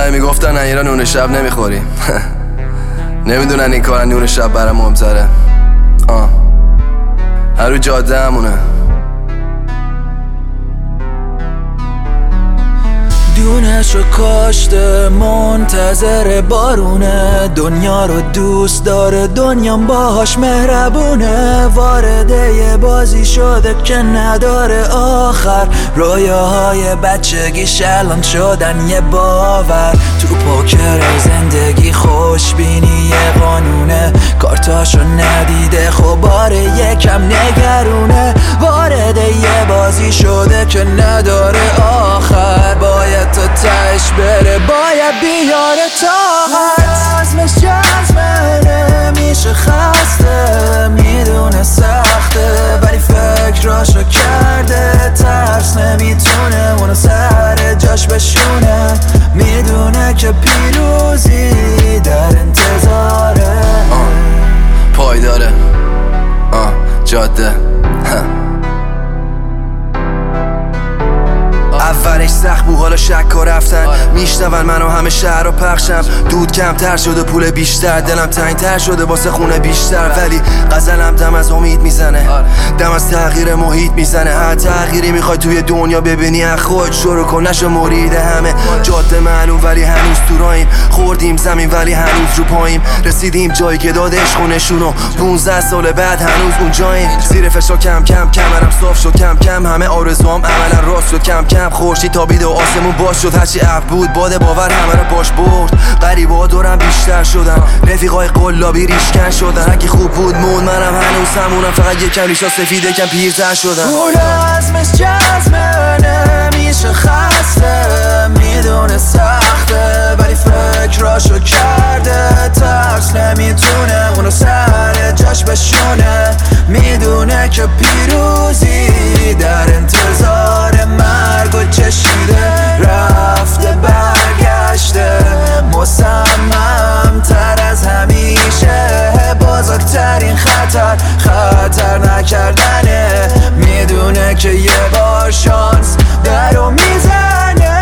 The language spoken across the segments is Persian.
همه میگفتن ایران نون شب نمیخوری نمیدونن این کار نون شب برام مهمتره. هر رو جاده همونه. دونشو کاشته منتظر بارونه، دنیا رو دوست داره دنیام باهاش مهربونه. وارد یه بازی شده که نداره آخر، رویاهای بچگیش الان شدن یه باور. تو پوکر زندگی خوشبینی یه قانونه، کارتاشو ندیده خب باره یکم نگرونه. وارد یه بازی شده که نداره آخر، باید تا تهش بره، باید بیاره طاقت. عزمش جزمه نمیشه خسته، میدونه سخته ولی فکراشو کرده. ترس نمیتونه اونو سر جاش بشونه، میدونه که پیروزی در انتظاره. پایداره جاده اولش سخت بود حالا شک و رفتن، میشنون منو همه شهر رو پخشم. دود کمتر شده پول بیشتر، دلم تنگتر شده واسه خونه بیشتر. ولی غزلم دم از امید میزنه، دم از تغییر محیط میزنه. هر تغییری میخوای توی دنیا ببینی از خود شروع کن، نشو مرید همه. جاده معلوم ولی هنوز تو راهیم، خوردیم زمین ولی هنوز رو پاییم. رسیدیم جایی که دادش خونشونو 15 سال بعد هنوز اونجاییم. زیر فشار کم کم کمرم صاف شد، کم کم همه آرزوام عملا راست شد. کم کم خورشید تابید و آسمون باز شد، هرچی عقل بود باد باور همه رو باش برد. غریبا دورم بیشتر شدن، رفیقای قلابی ریشکن شدن. هرکی خوب بود مون، منم هنوز همونم، فقط یکم ریشا سفید یکم پیرتر شدم. اون عزمش جزمه نمیشه خسته، میدونه سخته ولی فکراشو کرده. ترس نمیتونه اونو سر جاش بشونه، میدونه که پیروزی در انتظار. مرگ و چشیده رفته برگشته، مصمم تر از همیشه. بزرگترین خطر نکردنه، میدونه که یه بار شانس درو میزنه.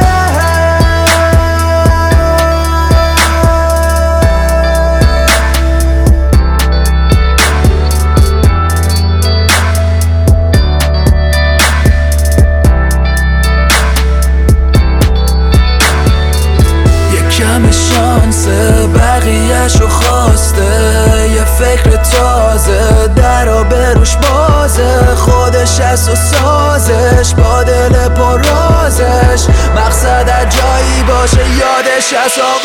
کم شانس بقیه‌شو خواسته، یه فکر تازه درا بروش بازه. خودش از و سازش با دل پر رازش، مقصد جایی باشه یادش از